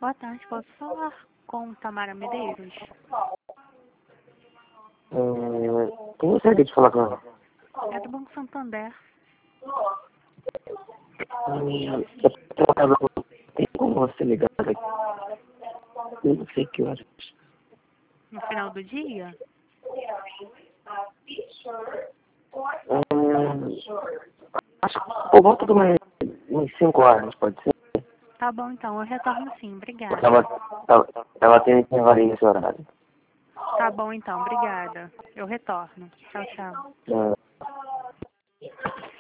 Boa tarde, posso falar com Tamara Medeiros? Quem gostaria de falar com ela? É do Banco Santander. Tem como você ligar aqui? Eu não sei que horas. No final do dia? Acho que por volta de umas 5 horas, pode ser? Tá bom, então. Eu retorno sim. Obrigada. Ela tem intervalo nesse horário. Tá bom, então. Obrigada. Eu retorno. Tchau, tchau. Ah,